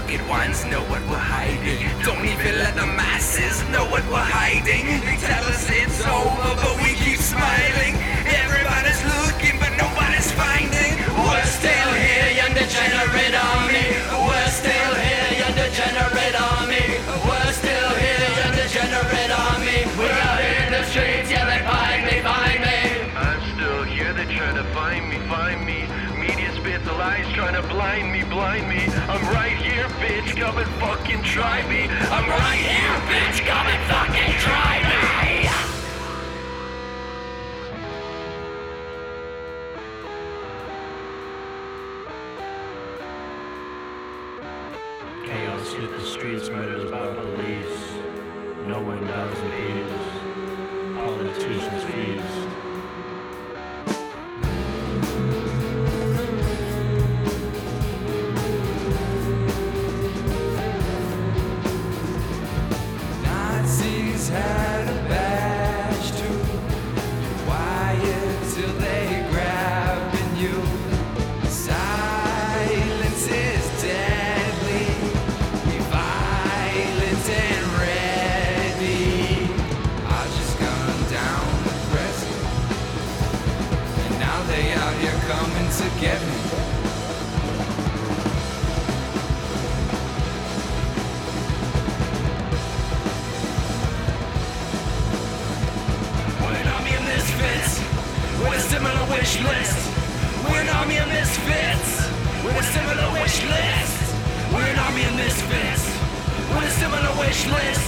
wicked ones know what we're hiding. Don't even let the masses know what we're hiding. They tell us it's over, but we keep smiling. Everybody's looking, but nobody's finding. We're still here, young degenerate army. We're still here, young degenerate army. We're still here, young degenerate army. We're out in the streets yelling, find me, find me. I'm still here, they're trying to find me, find me. Media spit the lies, trying to blind me, blind me. I'm right here, bitch, come and fucking try me. I'm right here, bitch, come and fucking try me. Chaos hit the streets, murders by police. No one dies in peace. Politicians feast. Nazis had a badge too. Quiet till they grabbing you. Silence is deadly. Be violent and ready. I just gunned down the president, and now they out here coming to get me. We're an army of misfits with a similar wish list. We're an army of misfits with a similar wish list. We're an army of misfits with a similar wish list.